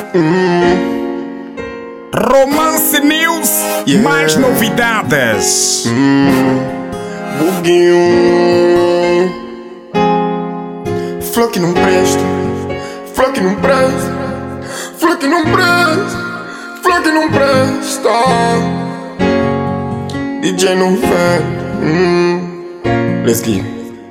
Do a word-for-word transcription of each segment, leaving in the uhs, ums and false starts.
Hum. Romance News, Yeah. mais novidades. Hum. Buguinho. Flor que não presta, flor que não presta, flor que não presta, flor que não presta. D J não vem. Hum. Let's go.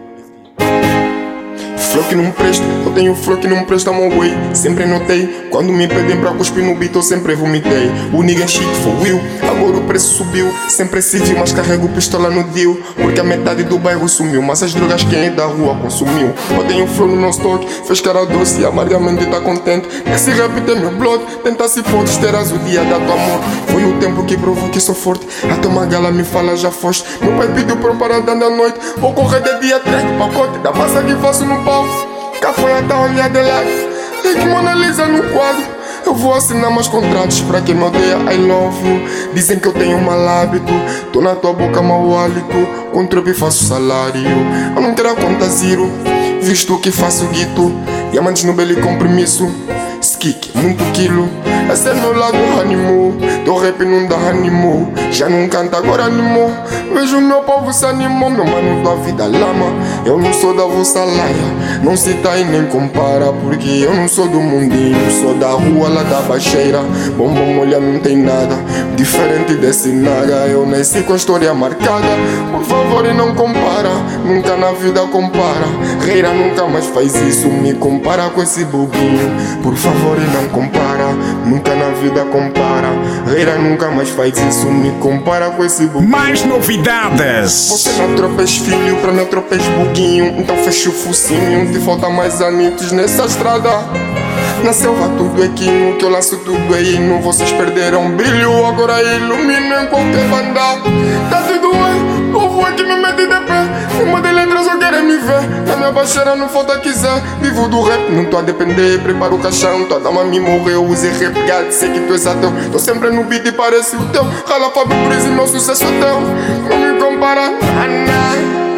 Flor que não presta, eu tenho flor que não presta, my way. Sempre notei, quando me pedem pra cuspir no beat eu sempre vomitei. O nigga chique foi Will, agora o preço subiu. Sempre se viu, mas carrego pistola no deal. Porque a metade do bairro sumiu, mas as drogas quem é da rua consumiu. Eu tenho flor no nosso toque, fez cara doce e amargamente tá contente. Esse rap tem meu blood, tenta se fodes, terás o dia da tua morte. Foi o tempo que provou que sou forte, até uma gala me fala já foste. Meu pai pediu pra eu parar de andar à noite, vou correr de dia, trago o pacote da massa que faço no pau. Cá foi até olhar de lado, tem que Mona Lisa no quadro. Eu vou assinar mais contratos pra quem me odeia, I love you. Dizem que eu tenho um mal hábito, tô na tua boca mau hálito. Com tropa e faço salário, eu não quero a conta zero, visto que faço guito. Diamantes no belo e compromisso, skik, muito quilo. Esse é meu lado animou, teu rap não dá animou. Já não canta, agora animou. Vejo meu povo se animou, meu mano, tua vida lama. Eu não sou da vossa laia, não cita e nem compara. Porque eu não sou do mundinho, sou da rua lá da Baixeira. Bombom molha não tem nada, diferente desse naga. Eu nasci com a história marcada, por favor e não compara. Nunca na vida compara, reira nunca mais faz isso. Me compara com esse bobinho, por favor e não compara. Nunca na vida compara, reira nunca mais faz isso. Me compara com esse bobinho. Mais novidades. Você na tropa és filho, pra minha tropa és buguinho. Então fecha o focinho, te falta mais anitos nessa estrada. Na selva tudo é quino, que eu laço tudo é hino. Vocês perderam brilho, agora ilumino em qualquer banda. Tá tudo bem, povo aqui me mete de pé. Uma de letras só querem me ver, na minha baixeira não falta quiser. Vivo do rap, não tô a depender, preparo o caixão. Tua dama me morreu, usei rap, gado, sei que tu és ateu. Tô sempre no beat e parece o teu. Rala Fábio Cruz e meu sucesso é teu. Não me compara, nana,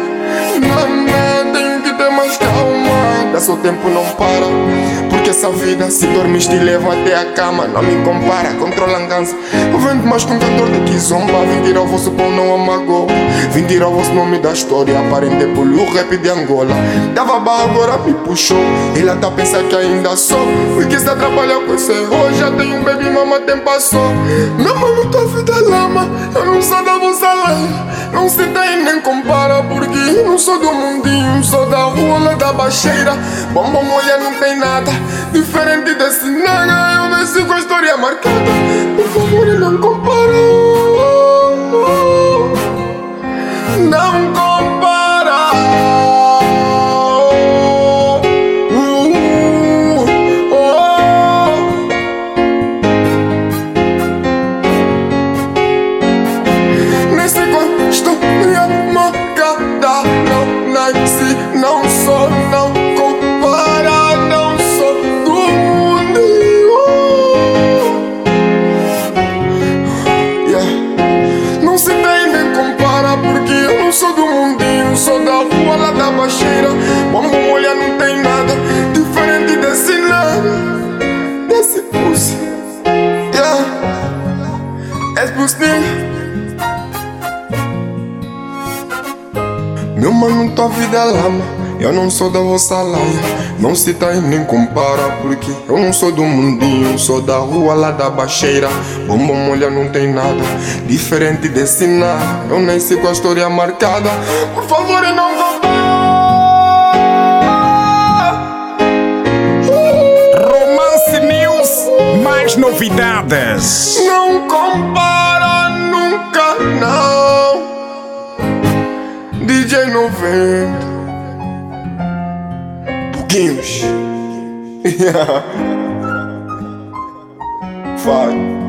nana. Tenho que ter mais calma, dá seu tempo não para. Porque essa vida, se dormes te leva até a cama. Não me compara, controla a gança. Eu vendo mais que um cantor de que zomba. Vim tirar o vosso pão, não amagou. Vim tirar o vosso nome da história. Aparente por o rap de Angola. Dava barra, agora me puxou. Ele tá a pensar que ainda sou. Fui que se atrapalhar com esse erro. Já tenho um baby, mama, tempo passou. Meu mano, tua vida é lama. Eu não sou da vossa lei. Não se tem nem compara. Porque eu não sou do mundinho, sou da rua lá da Baixeira. Bombom molha não tem nada, diferente desse nega. Eu nasci com a história marcada, por favor não compara. Não compara. uh, oh. Nesse com história marcada, não nasci, não sou, não compara. Não sou do mundo. Yeah. Não se tem nem compara, porque eu não sou do mundinho, sou da rua lá da Baixeira. Bombom molha não tem nada, diferente desse nada, desse pussy. Yeah. Esse pussy. Meu mano, tua vida é lama. Eu não sou da vossa laia, não se tá e nem compara. Porque eu não sou do mundinho, sou da rua lá da Baixeira. Bombom molha não tem nada, diferente desse nada. Eu nasci com a história marcada, por favor e não compara. Romance News, mais novidades. Não compara nunca, não. D J noventa Pouquinhos. Vai.